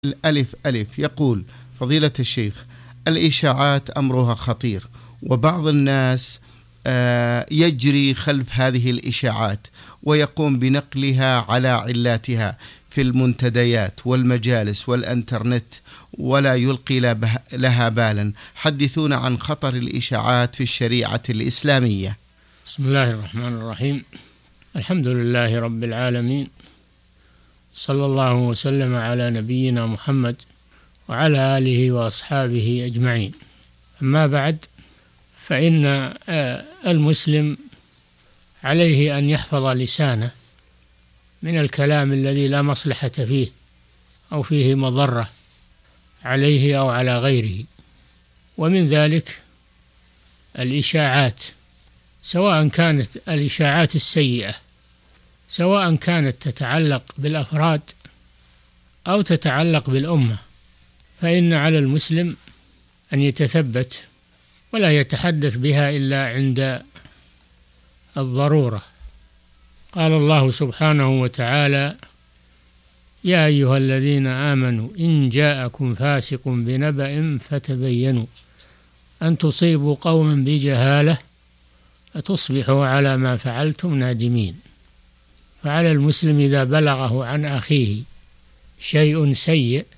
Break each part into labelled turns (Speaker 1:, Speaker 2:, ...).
Speaker 1: الألف ألف يقول: فضيلة الشيخ، الإشاعات أمرها خطير، وبعض الناس يجري خلف هذه الإشاعات ويقوم بنقلها على علاتها في المنتديات والمجالس والإنترنت ولا يلقي لها بالا. حدثونا عن خطر الإشاعات في الشريعة الإسلامية.
Speaker 2: بسم الله الرحمن الرحيم. الحمد لله رب العالمين، صلى الله وسلم على نبينا محمد وعلى آله وأصحابه أجمعين. أما بعد، فإن المسلم عليه أن يحفظ لسانه من الكلام الذي لا مصلحة فيه أو فيه مضرة عليه أو على غيره، ومن ذلك الإشاعات، سواء كانت الإشاعات السيئة، سواء كانت تتعلق بالأفراد أو تتعلق بالأمة، فإن على المسلم أن يتثبت ولا يتحدث بها إلا عند الضرورة. قال الله سبحانه وتعالى: يا أيها الذين آمنوا إن جاءكم فاسق بنبأ فتبينوا أن تصيبوا قوما بجهالة فتصبحوا على ما فعلتم نادمين. فعلى المسلم إذا بلغه عن أخيه شيء سيء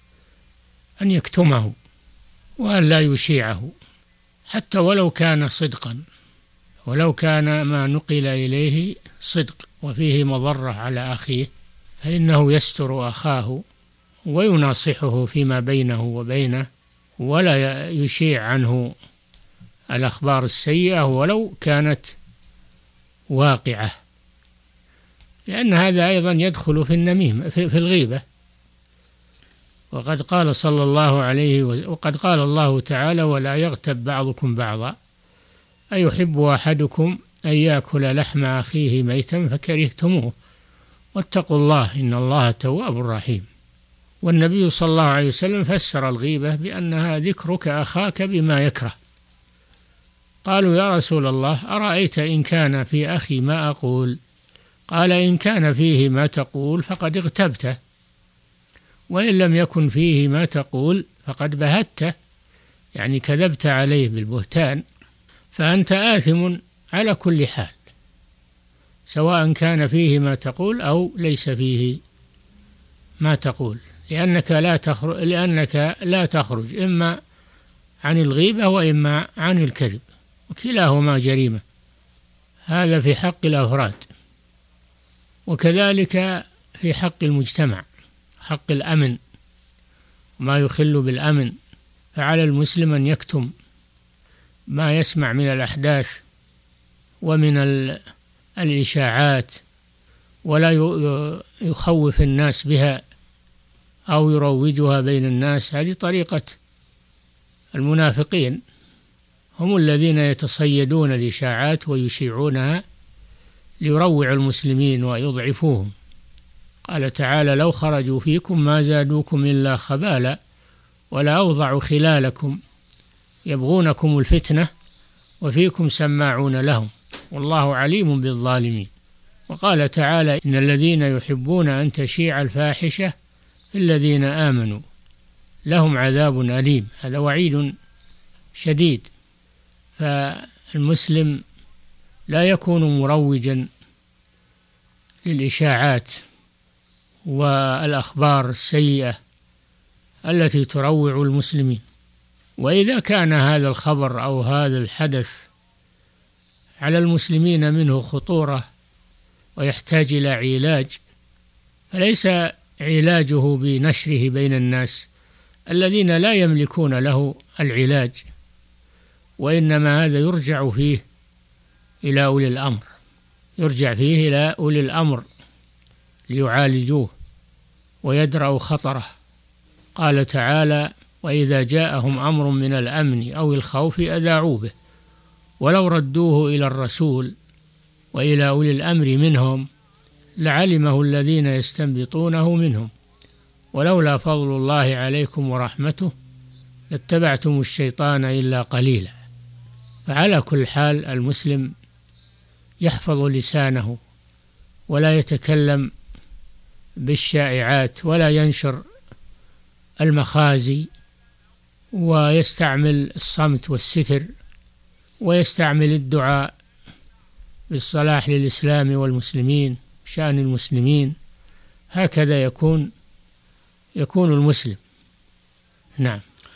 Speaker 2: أن يكتمه وأن لا يشيعه، حتى ولو كان صدقا، ولو كان ما نقل إليه صدق وفيه مضرة على أخيه، فإنه يستر أخاه ويناصحه فيما بينه وبينه، ولا يشيع عنه الأخبار السيئة ولو كانت واقعة، لأن هذا أيضا يدخل في النميمة في الغيبة. وقد قال صلى الله عليه وقد قال الله تعالى: ولا يغتب بعضكم بعضا أيحب أحدكم أن يأكل لحم أخيه ميتا فكرهتموه واتقوا الله إن الله تواب رحيم. والنبي صلى الله عليه وسلم فسر الغيبة بأنها ذكرك أخاك بما يكره. قالوا: يا رسول الله، أرأيت إن كان في أخي ما أقول؟ قال: إن كان فيه ما تقول فقد اغتبته، وإن لم يكن فيه ما تقول فقد بهته، يعني كذبت عليه بالبهتان، فأنت آثم على كل حال، سواء كان فيه ما تقول أو ليس فيه ما تقول، لأنك لا تخرج إما عن الغيبة وإما عن الكذب، وكلاهما جريمة. هذا في حق الأفراد، وكذلك في حق المجتمع، حق الأمن، ما يخل بالأمن. فعلى المسلم أن يكتم ما يسمع من الأحداث ومن الإشاعات، ولا يخوف الناس بها أو يروجها بين الناس. هذه طريقة المنافقين، هم الذين يتصيدون الإشاعات ويشيعونها ليروعوا المسلمين ويضعفوهم. قال تعالى: لو خرجوا فيكم ما زادوكم إلا خبالا ولا أوضعوا خلالكم يبغونكم الفتنة وفيكم سماعون لهم والله عليم بالظالمين. وقال تعالى: إن الذين يحبون أن تشيع الفاحشة في الذين آمنوا لهم عذاب أليم. هذا وعيد شديد. فالمسلم لا يكون مروجا للإشاعات والأخبار السيئة التي تروع المسلمين. وإذا كان هذا الخبر أو هذا الحدث على المسلمين منه خطورة ويحتاج إلى علاج، فليس علاجه بنشره بين الناس الذين لا يملكون له العلاج، وإنما هذا يرجع فيه إلى أولي الأمر، يرجع فيه إلى أولي الأمر ليعالجوه ويدرأوا خطره. قال تعالى: وإذا جاءهم أمر من الأمن أو الخوف أذاعوا به ولو ردوه إلى الرسول وإلى أولي الأمر منهم لعلمه الذين يستنبطونه منهم ولولا فضل الله عليكم ورحمته لاتبعتم الشيطان إلا قليلا. فعلى كل حال المسلم يحفظ لسانه ولا يتكلم بالشائعات ولا ينشر المخازي، ويستعمل الصمت والستر، ويستعمل الدعاء بالصلاح للإسلام والمسلمين، شأن المسلمين. هكذا يكون المسلم. نعم.